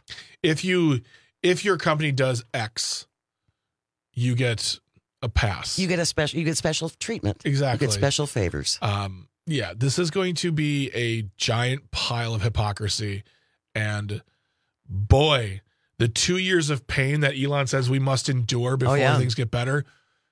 If your company does X, you get a pass. You get special treatment. Exactly. You get special favors. Yeah, this is going to be a giant pile of hypocrisy. And boy, the 2 years of pain that Elon says we must endure before things get better,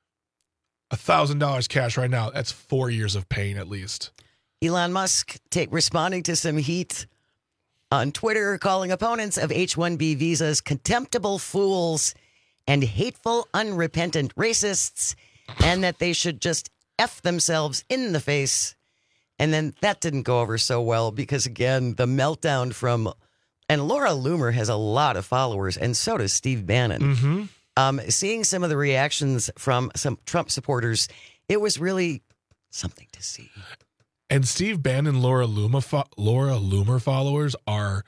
$1,000 cash right now, that's 4 years of pain at least. Elon Musk responding to some heat on Twitter, calling opponents of H-1B visas contemptible fools and hateful, unrepentant racists, and that they should just F themselves in the face. And then that didn't go over so well because, again, the meltdown from... And Laura Loomer has a lot of followers, and so does Steve Bannon. Seeing some of the reactions from some Trump supporters, it was really something to see. And Steve Bannon, Laura Loomer followers are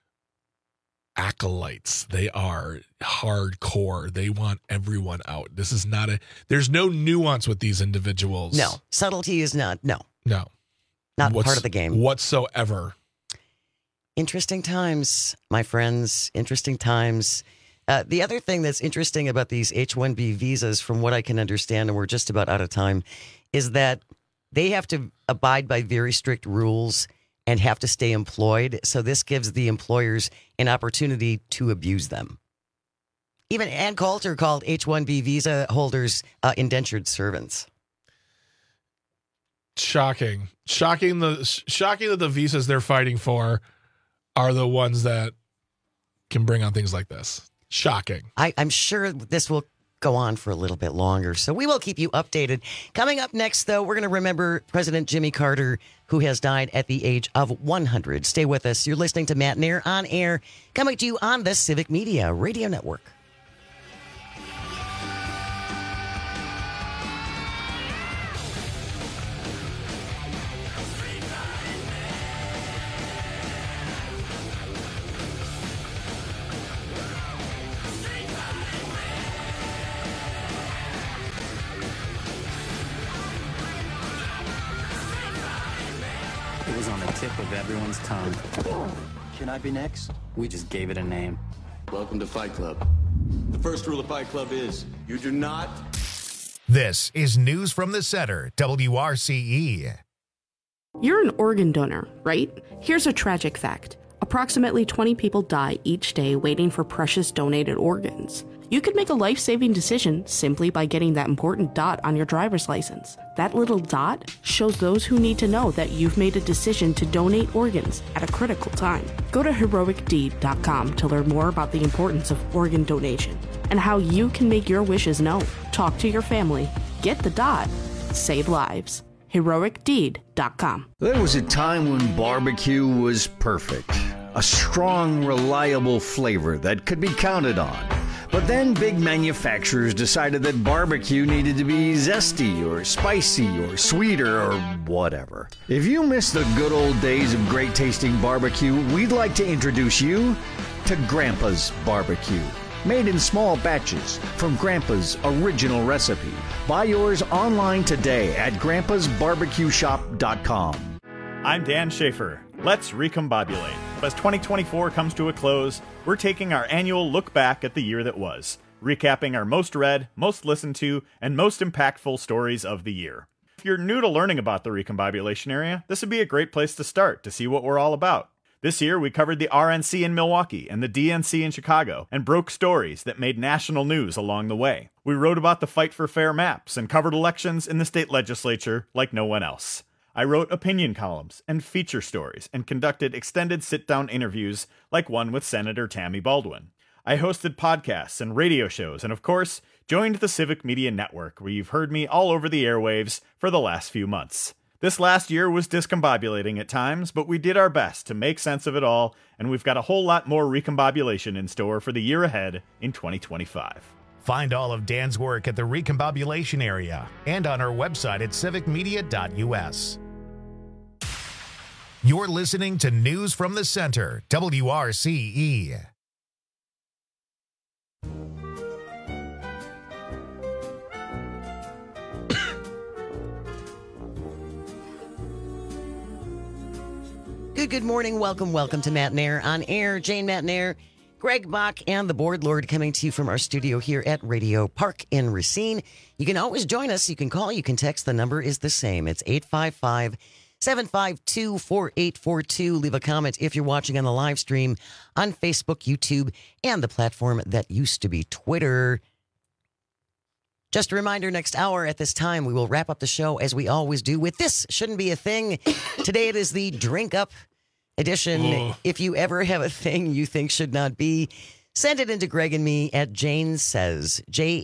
acolytes. They are hardcore. They want everyone out. This is not there's no nuance with these individuals. No. Subtlety is not. No. Not part of the game. Whatsoever. Interesting times, my friends. Interesting times. The other thing that's interesting about these H-1B visas, from what I can understand, and we're just about out of time, is that they have to abide by very strict rules and have to stay employed. So this gives the employers an opportunity to abuse them. Even Ann Coulter called H-1B visa holders indentured servants. Shocking that the visas they're fighting for are the ones that can bring on things like this. Shocking. I'm sure this will go on for a little bit longer, so we will keep you updated. Coming up next, though, we're going to remember President Jimmy Carter, who has died at the age of 100. Stay with us. You're listening to Matt Nair on Air, coming to you on the Civic Media Radio Network. It was on the tip of everyone's tongue. Can I be next? We just gave it a name. Welcome to Fight Club. The first rule of Fight Club is you do not... This is News from the Center, WRCE. You're an organ donor, right? Here's a tragic fact. Approximately 20 people die each day waiting for precious donated organs. You could make a life-saving decision simply by getting that important dot on your driver's license. That little dot shows those who need to know that you've made a decision to donate organs at a critical time. Go to heroicdeed.com to learn more about the importance of organ donation and how you can make your wishes known. Talk to your family. Get the dot. Save lives. heroicdeed.com. There was a time when barbecue was perfect. A strong, reliable flavor that could be counted on. But then big manufacturers decided that barbecue needed to be zesty or spicy or sweeter or whatever. If you miss the good old days of great tasting barbecue, we'd like to introduce you to Grandpa's Barbecue. Made in small batches from Grandpa's original recipe. Buy yours online today at grandpasbarbecueshop.com. I'm Dan Schaefer. Let's recombobulate. As 2024 comes to a close, we're taking our annual look back at the year that was, recapping our most read, most listened to, and most impactful stories of the year. If you're new to learning about the recombobulation area, this would be a great place to start to see what we're all about. This year, we covered the RNC in Milwaukee and the DNC in Chicago and broke stories that made national news along the way. We wrote about the fight for fair maps and covered elections in the state legislature like no one else. I wrote opinion columns and feature stories and conducted extended sit-down interviews like one with Senator Tammy Baldwin. I hosted podcasts and radio shows and, of course, joined the Civic Media Network, where you've heard me all over the airwaves for the last few months. This last year was discombobulating at times, but we did our best to make sense of it all, and we've got a whole lot more recombobulation in store for the year ahead in 2025. Find all of Dan's work at the recombobulation area and on our website at civicmedia.us. You're listening to News from the Center, WRCE. Good morning. Welcome to Matt Nair on Air. Jane Matt Nair, Greg Bach, and the Board Lord coming to you from our studio here at Radio Park in Racine. You can always join us. You can call, you can text. The number is the same. It's 855-752-4842. Leave a comment if you're watching on the live stream on Facebook, YouTube, and the platform that used to be Twitter. Just a reminder, next hour at this time, we will wrap up the show as we always do with This Shouldn't Be a Thing. Today it is the Drink Up edition. Oh. If you ever have a thing you think should not be, send it into Greg and me at Jane Says,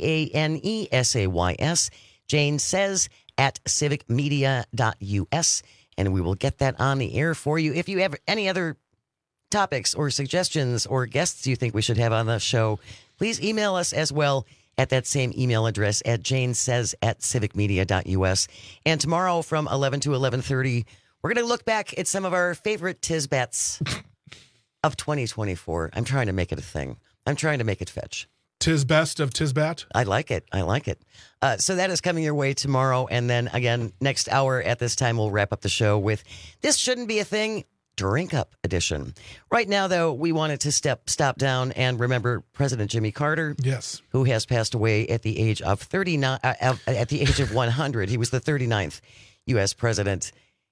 JANESAYS, Jane Says at civicmedia.us, and we will get that on the air for you. If you have any other topics or suggestions or guests you think we should have on the show, please email us as well at that same email address at janesays at civicmedia.us. And tomorrow from 11 to 11:30, we're going to look back at some of our favorite Tisbats of 2024. I'm trying to make it a thing. I'm trying to make it fetch. Tisbest of Tisbat? I like it. So that is coming your way tomorrow. And then again, next hour at this time, we'll wrap up the show with This Shouldn't Be a Thing, Drink Up edition. Right now, though, we wanted to stop down and remember President Jimmy Carter. Yes. Who has passed away at the age of 39, at the age of 100. He was the 39th U.S. president.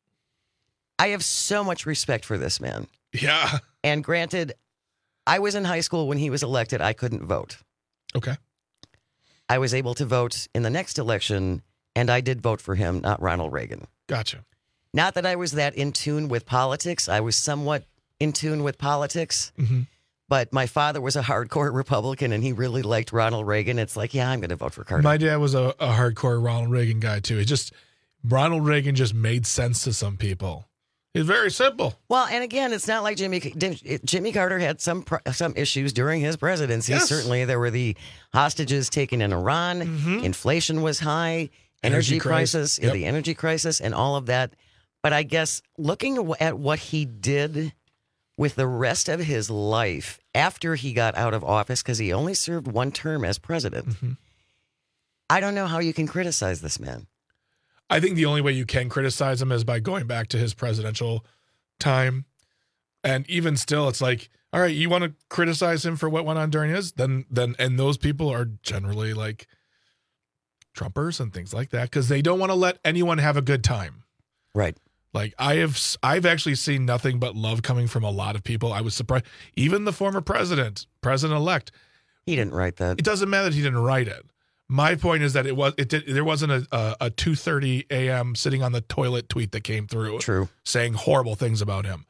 I have so much respect for this man. Yeah. And granted, I was in high school when he was elected. I couldn't vote. Okay. I was able to vote in the next election, and I did vote for him, not Ronald Reagan. Gotcha. Not that I was that in tune with politics. I was somewhat in tune with politics. Mm-hmm. But my father was a hardcore Republican, and he really liked Ronald Reagan. It's like, yeah, I'm going to vote for Carter. My dad was a hardcore Ronald Reagan guy, too. Ronald Reagan just made sense to some people. It's very simple. Well, and again, it's not like Jimmy Carter had some issues during his presidency. Yes. Certainly, there were the hostages taken in Iran. Mm-hmm. Inflation was high. Energy crisis, Yep. The energy crisis, and all of that. But I guess looking at what he did with the rest of his life after he got out of office, because he only served one term as president, mm-hmm. I don't know how you can criticize this man. I think the only way you can criticize him is by going back to his presidential time. And even still, it's like, all right, you want to criticize him for what went on during his, then and those people are generally like Trumpers and things like that, because they don't want to let anyone have a good time. Right. Like I've actually seen nothing but love coming from a lot of people. I was surprised. Even the former president-elect, He didn't write that. It doesn't matter that he didn't write it. My point is that there wasn't a 2:30 a.m. sitting on the toilet tweet that came through. True. Saying horrible things about him.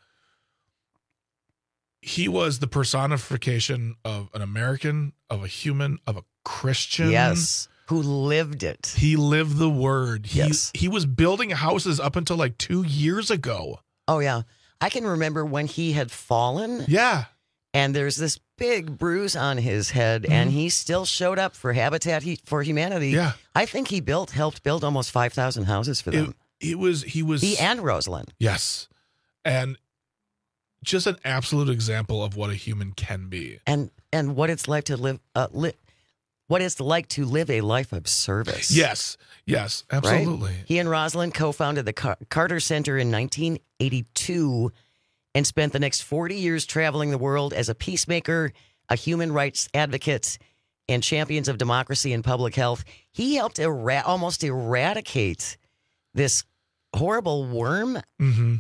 He was the personification of an American, of a human, of a Christian. Yes. Who lived it. He lived the word. Yes. He was building houses up until like 2 years ago. Oh, yeah. I can remember when he had fallen. Yeah. And there's this big bruise on his head, and he still showed up for Habitat for Humanity. Yeah. I think he helped build almost 5,000 houses for them. He and Rosalind. Yes. And just an absolute example of what a human can be. And what it's like to live what it's like to live a life of service. Yes, absolutely. Right? He and Rosalind co-founded the Carter Center in 1982 and spent the next 40 years traveling the world as a peacemaker, a human rights advocate, and champions of democracy and public health. He helped almost eradicate this horrible worm. Mm-hmm.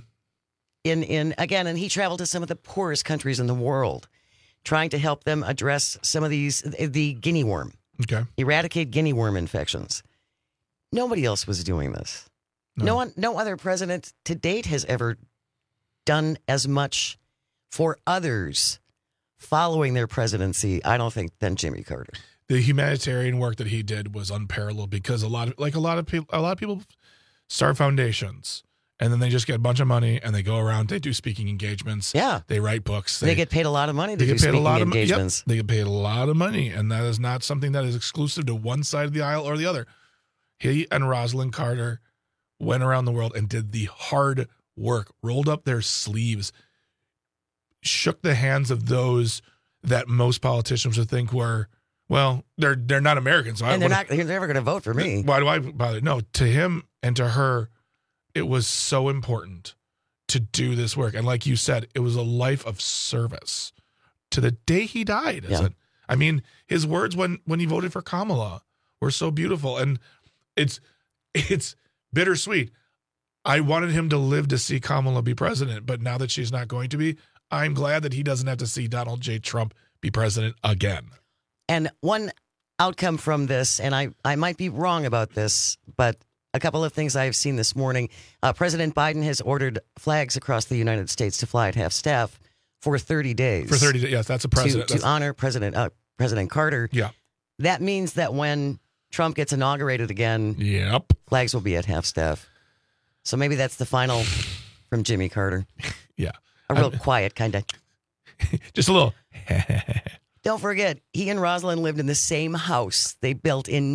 And he traveled to some of the poorest countries in the world, trying to help them address some of the guinea worm. Okay. Eradicate guinea worm infections. Nobody else was doing this. No other president to date has ever done as much for others following their presidency, I don't think, than Jimmy Carter. The humanitarian work that he did was unparalleled because a lot of people start foundations. And then they just get a bunch of money and they go around. They do speaking engagements. Yeah. They write books. They get paid a lot of money to do speaking engagements. Yep, they get paid a lot of money. And that is not something that is exclusive to one side of the aisle or the other. He and Rosalind Carter went around the world and did the hard work, rolled up their sleeves, shook the hands of those that most politicians would think were, well, they're not Americans. So and they're never going to vote for me. Why do I bother? No, to him and to her, it was so important to do this work. And like you said, it was a life of service to the day he died. Yeah. I mean, his words when he voted for Kamala were so beautiful. And it's bittersweet. I wanted him to live to see Kamala be president, but now that she's not going to be, I'm glad that he doesn't have to see Donald J. Trump be president again. And one outcome from this, and I might be wrong about this, but a couple of things I've seen this morning. President Biden has ordered flags across the United States to fly at half-staff for 30 days. For 30 days, yes, that's a president. To honor President Carter. Yeah. That means that when Trump gets inaugurated again, yep, flags will be at half-staff. So maybe that's the final from Jimmy Carter. Yeah. A real quiet kind of. Just a little. Don't forget, he and Rosalind lived in the same house they built in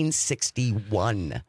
1961.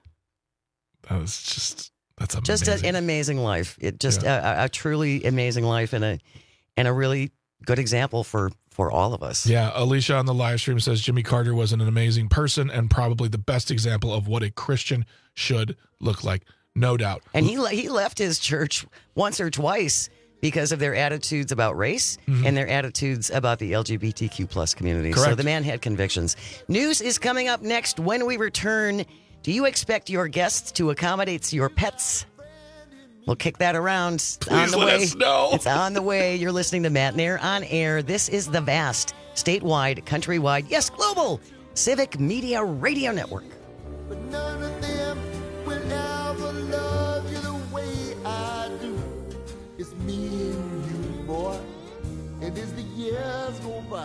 That's amazing. Just an amazing life. A truly amazing life and a really good example for all of us. Yeah, Alicia on the live stream says Jimmy Carter was an amazing person and probably the best example of what a Christian should look like. No doubt. And he left his church once or twice because of their attitudes about race and their attitudes about the LGBTQ plus community. Correct. So the man had convictions. News is coming up next when we return. Do you expect your guests to accommodate your pets? We'll kick that around. Please let us know. It's on the way. You're listening to Matt Nair on air. This is the vast, statewide, countrywide, yes, global Civic Media Radio Network. But none of them will ever love you the way I do. It's me and you, boy. And as the years go by,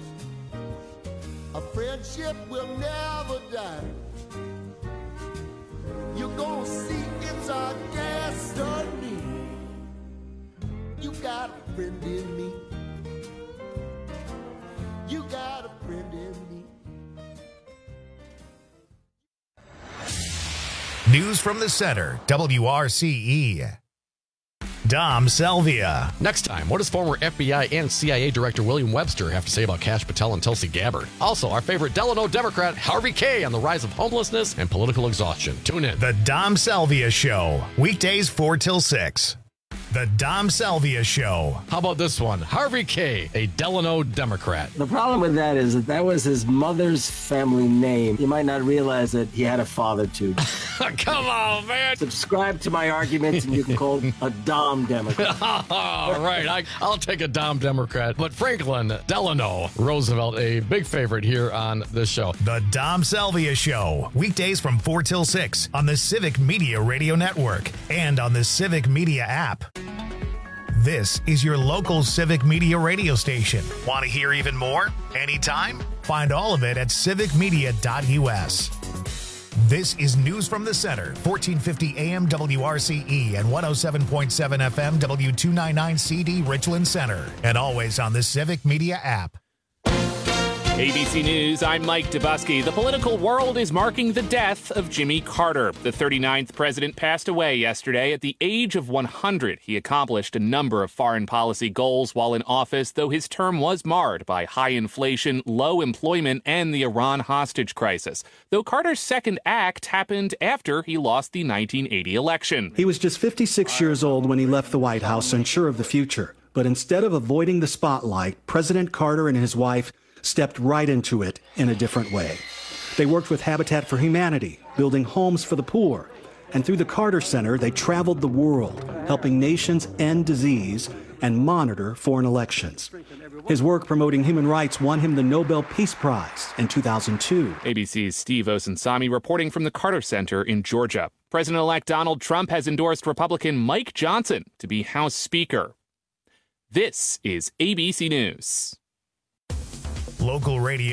a friendship will never die. You're gonna see it's our destiny. You got a friend in me. You got a friend in me. News from the center, WRCE. Dom Salvia. Next time, what does former FBI and CIA Director William Webster have to say about Kash Patel and Tulsi Gabbard? Also, our favorite Delano Democrat, Harvey Kaye, on the rise of homelessness and political exhaustion. Tune in. The Dom Salvia Show, weekdays 4 till 6. The Dom Salvia Show. How about this one? Harvey K., a Delano Democrat. The problem with that is that was his mother's family name. You might not realize that he had a father, too. Come on, man. Subscribe to my arguments and you can call a Dom Democrat. All right, I'll take a Dom Democrat. But Franklin Delano Roosevelt, a big favorite here on this show. The Dom Salvia Show. Weekdays from 4 till 6 on the Civic Media Radio Network and on the Civic Media app. This is your local Civic Media radio station. Want to hear even more? Anytime? Find all of it at civicmedia.us. This is News from the Center, 1450 AM WRCE and 107.7 FM W299CD Richland Center, and always on the Civic Media app. ABC News, I'm Mike Dubusky. The political world is marking the death of Jimmy Carter. The 39th president passed away yesterday at the age of 100. He accomplished a number of foreign policy goals while in office, though his term was marred by high inflation, low employment, and the Iran hostage crisis. Though Carter's second act happened after he lost the 1980 election. He was just 56 years old when he left the White House, unsure of the future. But instead of avoiding the spotlight, President Carter and his wife stepped right into it in a different way. They worked with Habitat for Humanity, building homes for the poor. And through the Carter Center, they traveled the world, helping nations end disease and monitor foreign elections. His work promoting human rights won him the Nobel Peace Prize in 2002. ABC's Steve Osunsami reporting from the Carter Center in Georgia. President-elect Donald Trump has endorsed Republican Mike Johnson to be House Speaker. This is ABC News. Local radio.